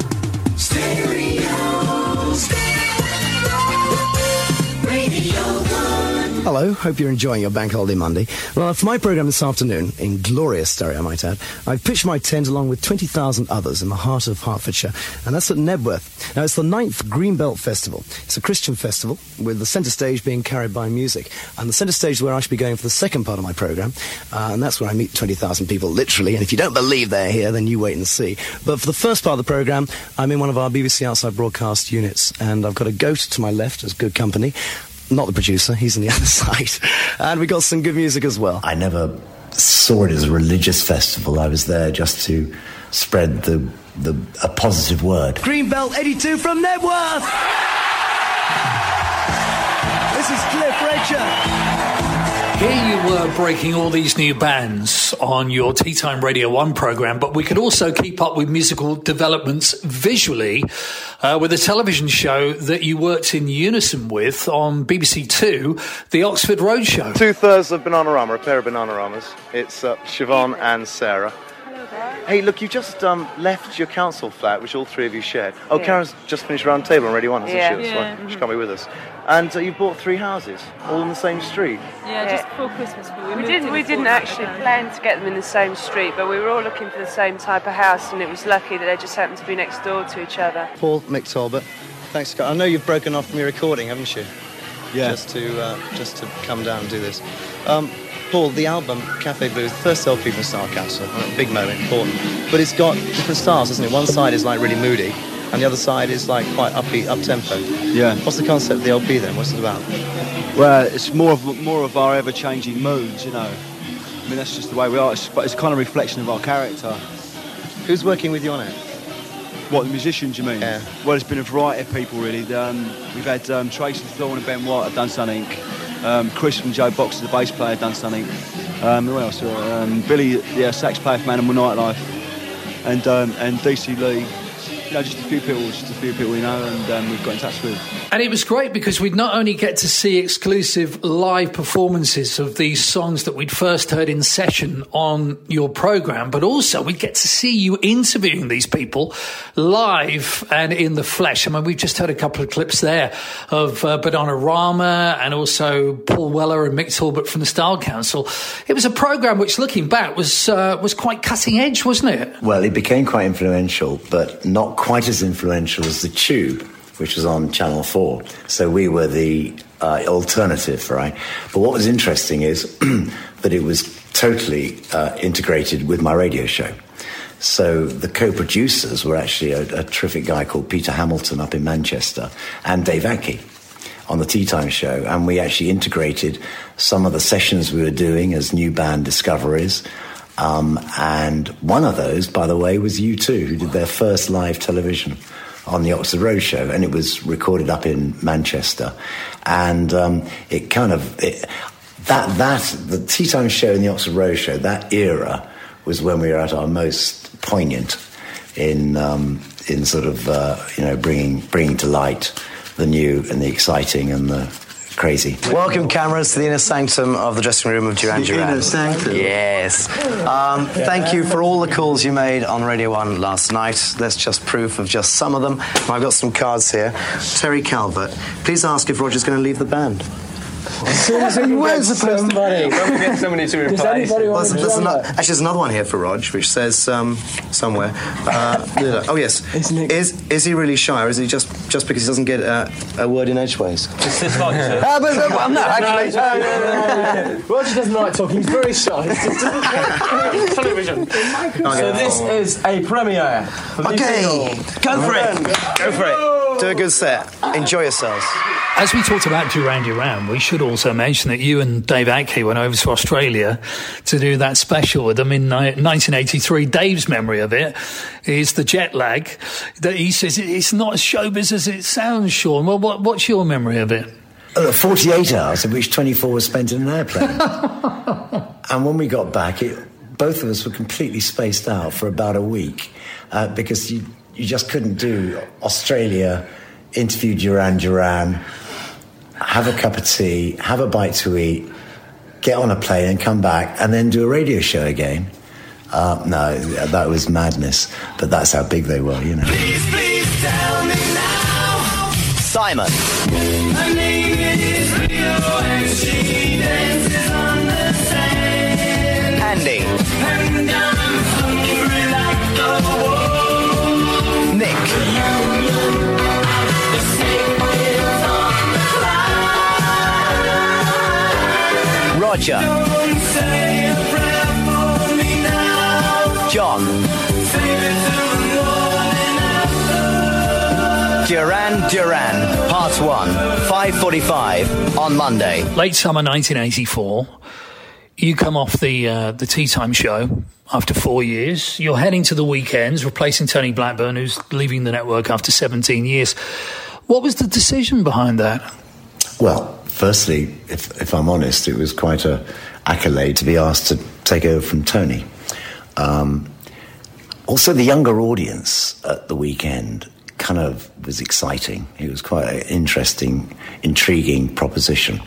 Hello, hope you're enjoying your Bank Holiday Monday. Well, for my programme this afternoon, in glorious stereo, I might add, I've pitched my tent along with 20,000 others in the heart of Hertfordshire, and that's at Nebworth. Now, it's the 9th Greenbelt Festival. It's a Christian festival, with the centre stage being carried by music. And the centre stage is where I should be going for the second part of my programme, and that's where I meet 20,000 people, literally, and if you don't believe they're here, then you wait and see. But for the first part of the programme, I'm in one of our BBC Outside Broadcast units, and I've got a goat to my left as good company. Not the producer, he's on the other side. And we got some good music as well. I never saw it as a religious festival. I was there just to spread a positive word. Greenbelt 82 from Nebworth! This is Cliff Richard. Here you were breaking all these new bands on your Tea Time Radio 1 programme, but we could also keep up with musical developments visually with a television show that you worked in unison with on BBC Two, the Oxford Roadshow. 2/3 of Bananarama, a pair of Bananaramas. It's Siobhan and Sarah. Hey, look, you just left your council flat, which all three of you shared. Oh, yeah. Karen's just finished Round Table on Radio 1, hasn't she? That's why she can't be with us. And you bought 3 houses, all in the same street. Yeah, just before Christmas. We didn't actually plan to get them in the same street, but we were all looking for the same type of house, and it was lucky that they just happened to be next door to each other. Paul McTalbot, thanks, Scott. I know you've broken off from your recording, haven't you? Yeah. Just to come down and do this. Paul, the album Cafe Blues, first LP from Star Council, a big moment, important. But it's got different styles, hasn't it? One side is like really moody, and the other side is like quite upbeat, up-tempo. Yeah. What's the concept of the LP then? What's it about? Well, it's more of our ever-changing moods, you know. I mean, that's just the way we are. But it's kind of a reflection of our character. Who's working with you on it? What, the musicians, you mean? Yeah. Well, it's been a variety of people, really. We've had Tracy Thorne and Ben White have done something. Chris from Joe Box, the bass player, done something. Who else? Billy, the sax player from Animal Nightlife, and DC Lee. You know, just a few people we know, and we've got in touch with. And it was great because we'd not only get to see exclusive live performances of these songs that we'd first heard in session on your programme, but also we'd get to see you interviewing these people live and in the flesh. I mean, we've just heard a couple of clips there of Bananarama and also Paul Weller and Mick Talbot from the Style Council. It was a programme which, looking back, was quite cutting edge, wasn't it? Well, it became quite influential, but not quite as influential as The Tube, which was on Channel 4. So we were the alternative, right? But what was interesting is that it was totally integrated with my radio show. So the co-producers were actually a terrific guy called Peter Hamilton up in Manchester and Dave Ackey on the Tea Time show. And we actually integrated some of the sessions we were doing as new band discoveries. And one of those, by the way, was U2, who did their first live television on the Oxford Roadshow, and it was recorded up in Manchester. And it kind of the Tea Time show and the Oxford Roadshow, that era was when we were at our most poignant in sort of bringing to light the new and the exciting and the crazy. Welcome, cameras, to the inner sanctum of the dressing room of Duran Duran. Inner sanctum? Yes. Thank you for all the calls you made on Radio 1 last night. That's just proof of just some of them. I've got some cards here. Terry Calvert, please ask if Roger's going to leave the band. Where's somebody? Don't get somebody to reply. There's another one here for Rog, which says somewhere. Oh yes, is he really shy, or is he just because he doesn't get a word in edgeways? No, actually, Roger doesn't like talking. He's very shy. Television. So this is a premiere. Okay, go for it. Do a good set. Enjoy yourselves. As we talked about Duran Duran, we should also mention that you and Dave Ackey went over to Australia to do that special with them in 1983. Dave's memory of it is the jet lag. That he says it's not as showbiz as it sounds, Sean. Well, what's your memory of it? 48 hours, of which 24 was spent in an airplane. And when we got back, both of us were completely spaced out for about a week because you just couldn't do Australia, interview Duran Duran, have a cup of tea, have a bite to eat, get on a plane and come back and then do a radio show again. No, that was madness, but that's how big they were, you know. Please tell me now. Simon. Her name is Rio and she dances on the sand. Andy. And I'm hungry like the wolf. Nick. Roger. John. Duran Duran, Part 1, 5:45 on Monday. Late summer 1984. You come off the Tea Time show after 4 years. You're heading to the weekends, replacing Tony Blackburn, who's leaving the network after 17 years. What was the decision behind that? Well, firstly, if I'm honest, it was quite a accolade to be asked to take over from Tony. Also, the younger audience at the weekend kind of was exciting. It was quite an interesting, intriguing proposition.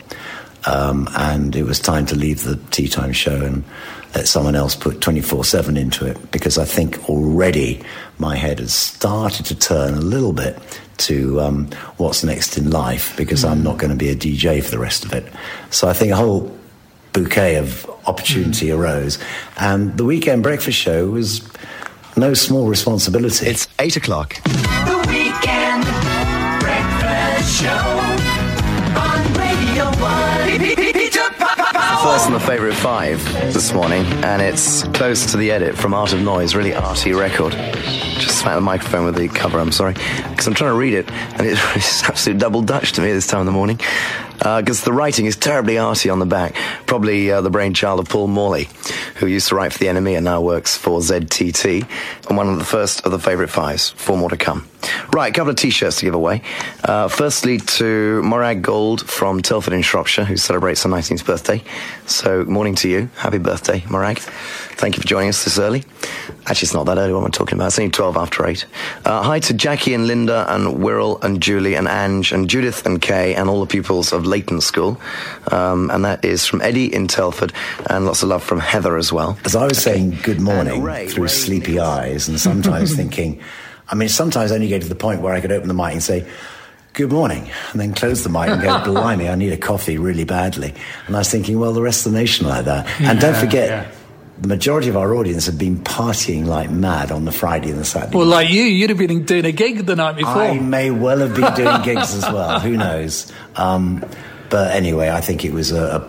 And it was time to leave the Tea Time show and let someone else put 24/7 into it, because I think already my head has started to turn a little bit to what's next in life, because I'm not going to be a DJ for the rest of it. So I think a whole bouquet of opportunity arose, and the Weekend Breakfast Show was no small responsibility. It's 8 o'clock. The Weekend Breakfast Show on Radio 1. First in the favourite 5 this morning, and it's close to the edit from Art of Noise, really arty record. Just smack the microphone with the cover, I'm sorry, because I'm trying to read it, and it's absolute double Dutch to me this time in the morning, because the writing is terribly arty on the back. Probably the brainchild of Paul Morley, who used to write for The NME and now works for ZTT, and one of the first of the favourite 5s. 4 more to come. Right, a couple of T-shirts to give away. Firstly to Morag Gold from Telford in Shropshire, who celebrates her 19th birthday. So, morning to you. Happy birthday, Morag. Thank you for joining us this early. Actually, it's not that early what I'm talking about. It's only 12 after 8. Hi to Jackie and Linda and Wirral and Julie and Ange and Judith and Kay and all the pupils of Leighton School. And that is from Eddie in Telford, and lots of love from Heather as well. As I was saying good morning through sleepy eyes, and sometimes thinking, sometimes I only get to the point where I could open the mic and say, good morning, and then close the mic and go, blimey, I need a coffee really badly. And I was thinking, well, the rest of the nation like that. And don't forget, the majority of our audience have been partying like mad on the Friday and the Saturday. Well, like you'd have been doing a gig the night before. I may well have been doing gigs as well. Who knows? But anyway, I think it was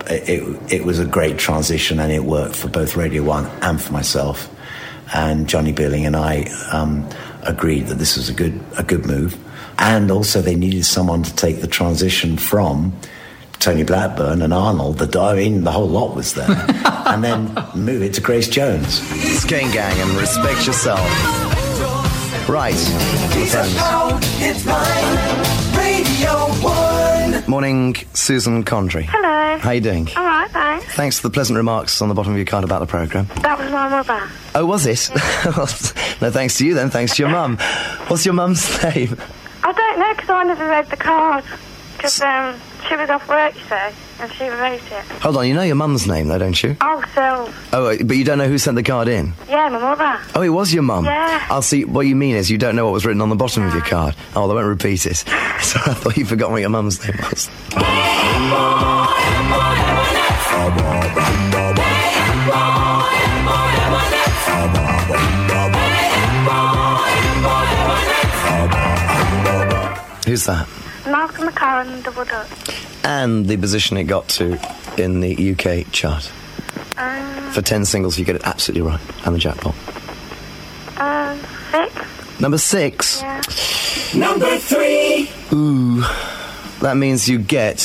a great transition, and it worked for both Radio 1 and for myself. And Johnny Billing and I agreed that this was a good move. And also they needed someone to take the transition from Tony Blackburn and Arnold. The whole lot was there. And then move it to Grace Jones. Skane Gang and Respect Yourself. Right. It's mine. Radio 1. Morning, Susan Condry. Hello. How you doing? All right, thanks. Thanks for the pleasant remarks on the bottom of your card about the programme. That was my mother. Oh, was it? No, thanks to you then. Thanks to your mum. What's your mum's name? I don't know, because I never read the card. Because she was off work, you say, and she wrote it. Hold on, you know your mum's name, though, don't you? Oh, so... Oh, but you don't know who sent the card in? Yeah, my mother. Oh, it was your mum? Yeah. I'll see. What you mean is you don't know what was written on the bottom of your card. Oh, they won't repeat it. So I thought you forgot what your mum's name was. Who's that? Malcolm McLaren, Double Dutch. And the position it got to in the UK chart. For 10 singles, you get it absolutely right. And the jackpot. 6. Number 6. Yeah. Number 3. Ooh. That means you get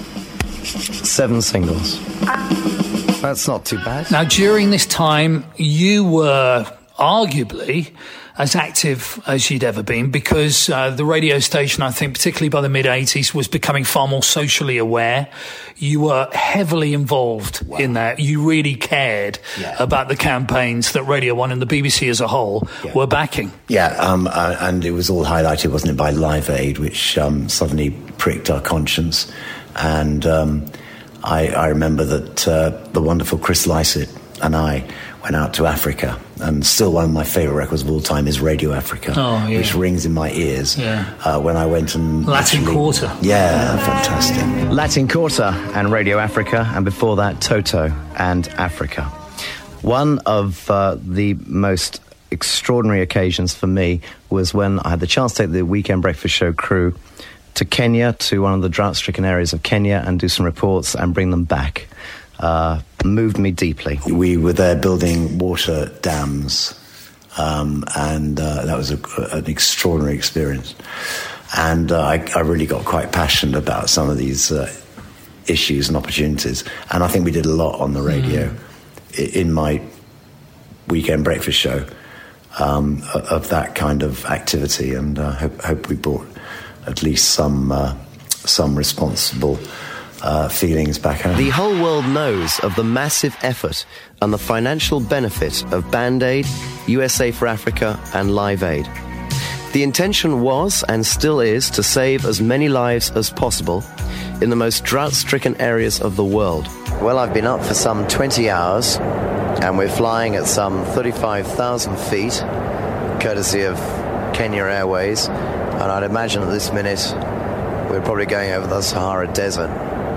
7 singles. That's not too bad. Now, during this time, you were arguably as active as you'd ever been, because the radio station, I think, particularly by the mid-80s, was becoming far more socially aware. You were heavily involved in that. You really cared about the campaigns that Radio 1 and the BBC as a whole were backing. Yeah, and it was all highlighted, wasn't it, by Live Aid, which suddenly pricked our conscience. And I remember that the wonderful Chris Lycett and I went out to Africa, and still one of my favourite records of all time is Radio Africa, which rings in my ears when I went and... Latin Quarter. Yeah, fantastic. Latin Quarter and Radio Africa, and before that, Toto and Africa. One of the most extraordinary occasions for me was when I had the chance to take the Weekend Breakfast Show crew to Kenya, to one of the drought-stricken areas of Kenya, and do some reports and bring them back. Moved me deeply. We were there building water dams, and that was an extraordinary experience. And I really got quite passionate about some of these issues and opportunities. And I think we did a lot on the radio in my Weekend Breakfast Show of that kind of activity. And I hope we brought at least some responsible feelings back home. The whole world knows of the massive effort and the financial benefit of Band-Aid, USA for Africa and Live Aid. The intention was, and still is, to save as many lives as possible in the most drought-stricken areas of the world. Well, I've been up for some 20 hours, and we're flying at some 35,000 feet, courtesy of Kenya Airways, and I'd imagine at this minute we're probably going over the Sahara Desert.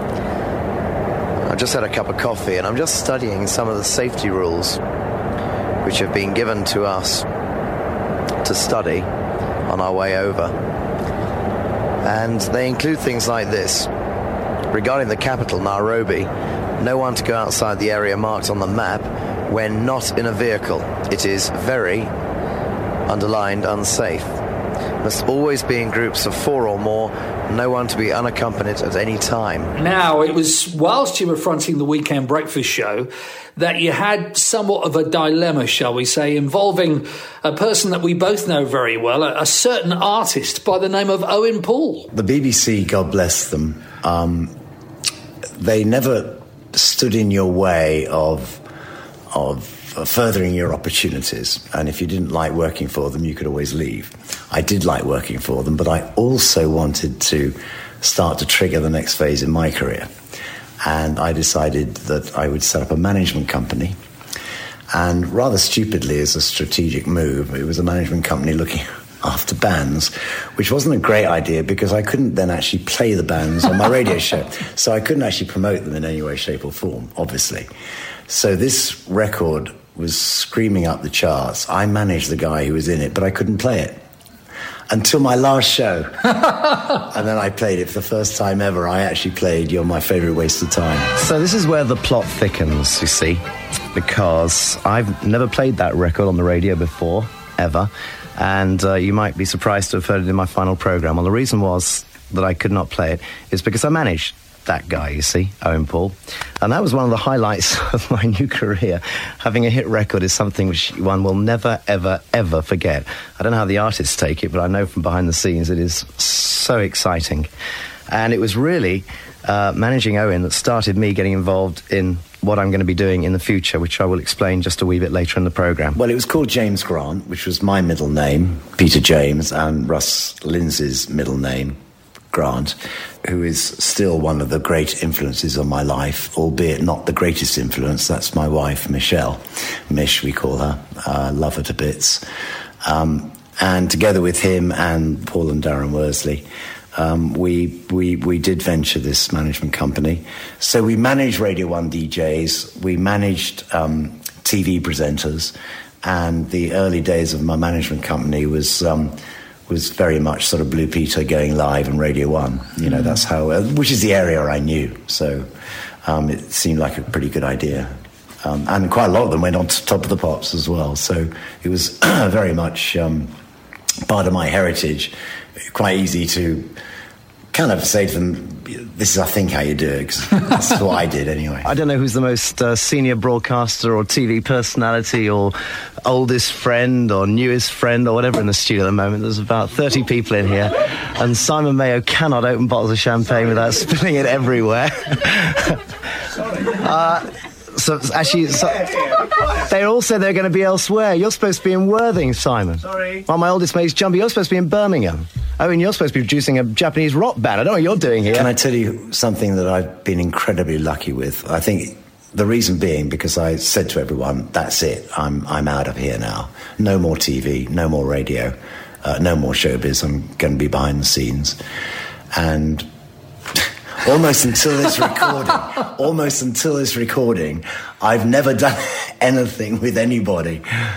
I just had a cup of coffee, and I'm just studying some of the safety rules which have been given to us to study on our way over. And they include things like this. Regarding the capital, Nairobi, no one to go outside the area marked on the map when not in a vehicle. It is very, underlined, unsafe. Must always be in groups of 4 or more, no one to be unaccompanied at any time. Now, it was whilst you were fronting the Weekend Breakfast Show that you had somewhat of a dilemma, shall we say, involving a person that we both know very well, a certain artist by the name of Owen Paul. The BBC, God bless them, they never stood in your way of furthering your opportunities, and if you didn't like working for them, you could always leave. I did like working for them, but I also wanted to start to trigger the next phase in my career, and I decided that I would set up a management company. And rather stupidly, as a strategic move, it was a management company looking after bands, which wasn't a great idea because I couldn't then actually play the bands on my radio show, so I couldn't actually promote them in any way, shape or form, obviously. So this record was screaming up the charts. I managed the guy who was in it, but I couldn't play it until my last show. And then I played it for the first time ever. I actually played You're My Favourite Waste of Time. So this is where the plot thickens, you see, because I've never played that record on the radio before, ever, and you might be surprised to have heard it in my final programme. Well, the reason was that I could not play it is because I managed that guy, you see, Owen Paul. And that was one of the highlights of my new career. Having a hit record is something which one will never, ever, ever forget. I don't know how the artists take it, but I know from behind the scenes it is so exciting. And it was really managing Owen that started me getting involved in what I'm going to be doing in the future, which I will explain just a wee bit later in the programme. Well, it was called James Grant, which was my middle name, Peter James, and Russ Lindsay's middle name, Grant, who is still one of the great influences on my life, albeit not the greatest influence. That's my wife, Michelle. Mish, we call her. Love her to bits. And together with him and Paul and Darren Worsley, we did venture this management company. So we managed Radio 1 DJs, we managed TV presenters, and the early days of my management company was very much sort of Blue Peter going live and Radio 1. You know, that's how, which is the area I knew. So it seemed like a pretty good idea. And quite a lot of them went on to Top of the Pops as well. So it was very much part of my heritage. Quite easy to kind of say to them, this is, I think, how you do it, because that's what I did anyway. I don't know who's the most senior broadcaster or TV personality or oldest friend or newest friend or whatever in the studio at the moment. There's about 30 people in here, and Simon Mayo cannot open bottles of champagne without spilling it everywhere. So actually, they all said they're going to be elsewhere. You're supposed to be in Worthing, Simon. Sorry. Well, my oldest mate's Jumpy. You're supposed to be in Birmingham. I mean, you're supposed to be producing a Japanese rock band. I don't know what you're doing here. Can I tell you something that I've been incredibly lucky with? I think the reason being because I said to everyone, that's it. I'm out of here now. No more TV, no more radio, no more showbiz. I'm going to be behind the scenes. And almost until this recording, I've never done anything with anybody.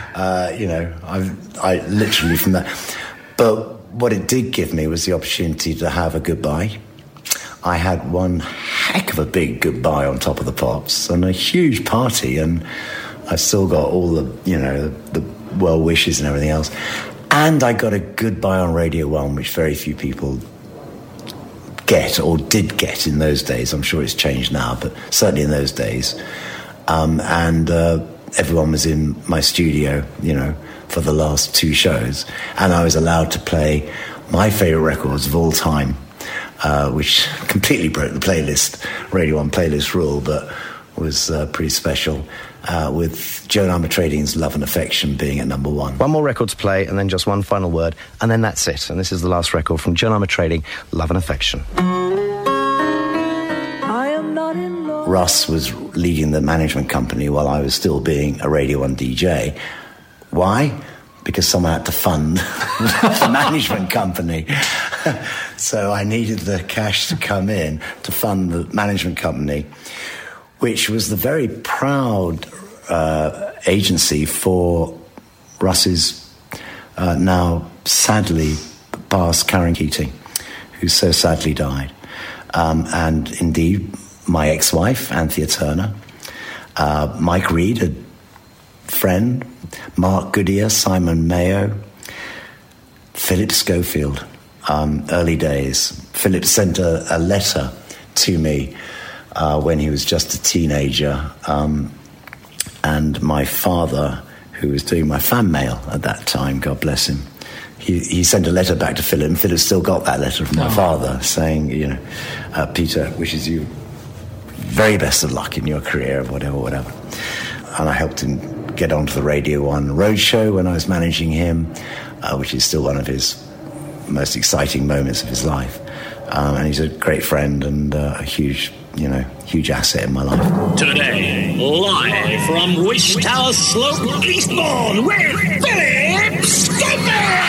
I literally from that. But what it did give me was the opportunity to have a goodbye. I had one heck of a big goodbye on Top of the Pops and a huge party, and I've still got all the well wishes and everything else. And I got a goodbye on Radio 1, which very few people get or did get in those days. I'm sure it's changed now, but certainly in those days. And everyone was in my studio, for the last 2 shows, and I was allowed to play my favourite records of all time. which completely broke the Radio 1 playlist rule, but was pretty special, with Joan Armatrading's Love and Affection being at number 1. One more record to play, and then just one final word, and then that's it. And this is the last record from Joan Armatrading, Love and Affection. Russ was leading the management company while I was still being a Radio 1 DJ. Why? Because someone had to fund the management company. So I needed the cash to come in to fund the management company, which was the very proud agency for Russ's now sadly passed Karen Keating, who so sadly died. And indeed, my ex-wife, Anthea Turner, Mike Reed, a friend, Mark Goodyear, Simon Mayo, Philip Schofield, early days. Philip sent a letter to me when he was just a teenager, and my father, who was doing my fan mail at that time, God bless him, he sent a letter back to Philip, and Philip still got that letter from my father saying, Peter wishes you very best of luck in your career, whatever. And I helped him get onto the Radio 1 Roadshow when I was managing him, which is still one of his most exciting moments of his life. And he's a great friend and a huge asset in my life. Today, live from Wish Tower Slope, Eastbourne, with Philip Schofield!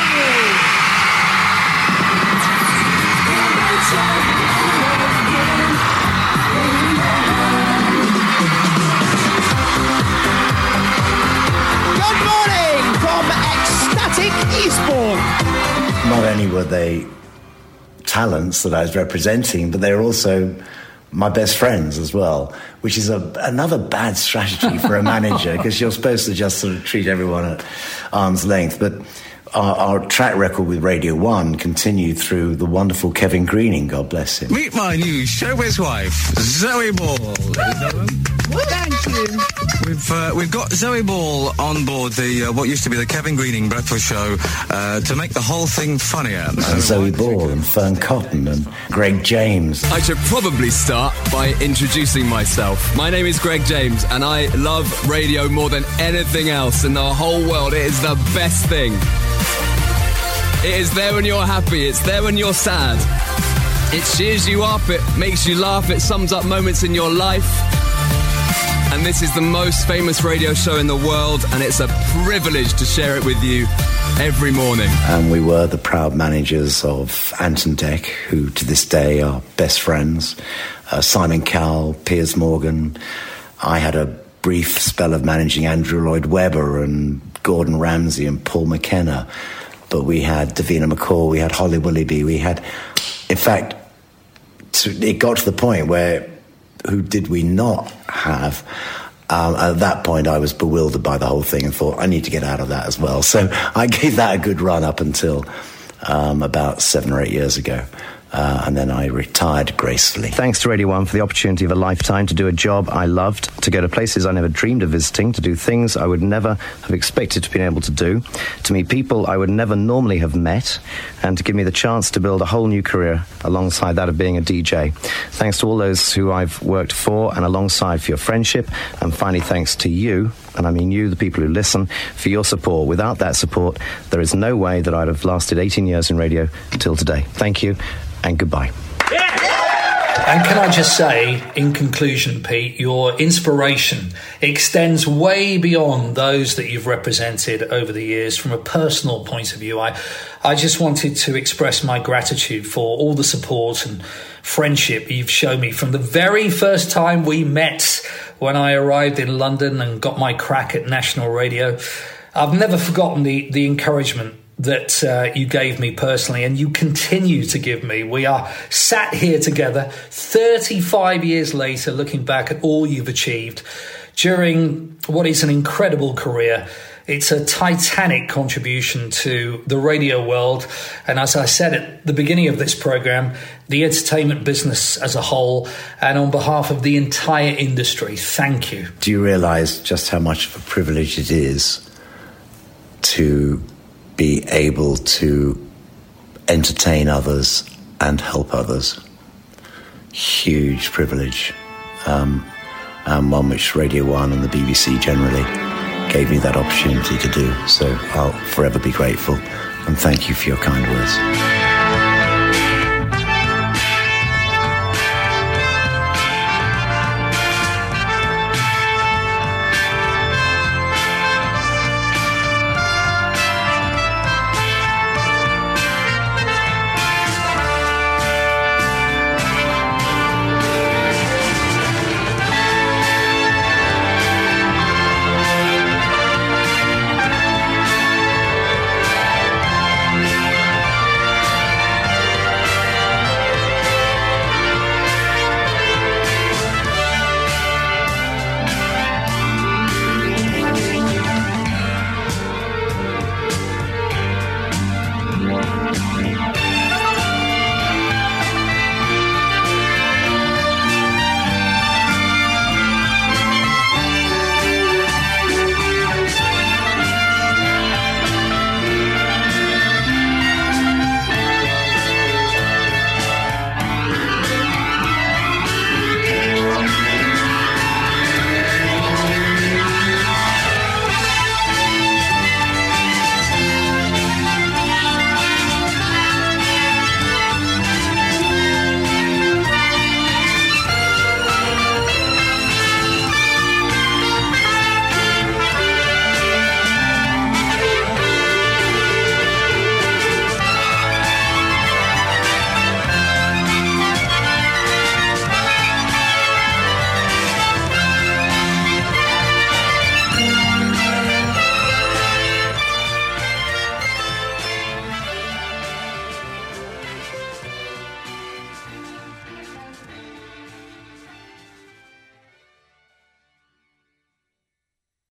Eastbourne. Not only were they talents that I was representing, but they were also my best friends as well, which is another bad strategy for a manager, because you're supposed to just sort of treat everyone at arm's length. But our track record with Radio 1 continued through the wonderful Kevin Greening, God bless him. Meet my new showbiz wife, Zoe Ball. Thank you. We've got Zoe Ball on board the what used to be the Kevin Greening Breakfast Show to make the whole thing funnier. And Zoe Ball and Fern Cotton and Greg James. I should probably start by introducing myself. My name is Greg James, and I love radio more than anything else in the whole world. It is the best thing. It is there when you're happy. It's there when you're sad. It cheers you up. It makes you laugh. It sums up moments in your life. And this is the most famous radio show in the world, and it's a privilege to share it with you every morning. And we were the proud managers of Anton Deck, who to this day are best friends, Simon Cowell, Piers Morgan. I had a brief spell of managing Andrew Lloyd Webber and Gordon Ramsay and Paul McKenna. But we had Davina McCall, we had Holly Willoughby, we had... In fact, it got to the point where who did we not have? At that point, I was bewildered by the whole thing and thought, I need to get out of that as well. So I gave that a good run up until about 7 or 8 years ago. And then I retired gracefully. Thanks to Radio 1 for the opportunity of a lifetime to do a job I loved, to go to places I never dreamed of visiting, to do things I would never have expected to be able to do, to meet people I would never normally have met, and to give me the chance to build a whole new career alongside that of being a DJ. Thanks to all those who I've worked for and alongside for your friendship, and finally thanks to you, and I mean you, the people who listen, for your support. Without that support, there is no way that I'd have lasted 18 years in radio till today. Thank you. And goodbye. And can I just say, in conclusion, Pete, your inspiration extends way beyond those that you've represented over the years. From a personal point of view, I just wanted to express my gratitude for all the support and friendship you've shown me from the very first time we met when I arrived in London and got my crack at national radio. I've never forgotten the encouragement that you gave me personally, and you continue to give me. We are sat here together 35 years later, looking back at all you've achieved during what is an incredible career. It's a titanic contribution to the radio world, and as I said at the beginning of this programme, the entertainment business as a whole, and on behalf of the entire industry, thank you. Do you realise just how much of a privilege it is to be able to entertain others and help others. Huge privilege, and one which Radio 1 and the BBC generally gave me that opportunity to do. So I'll forever be grateful, and thank you for your kind words.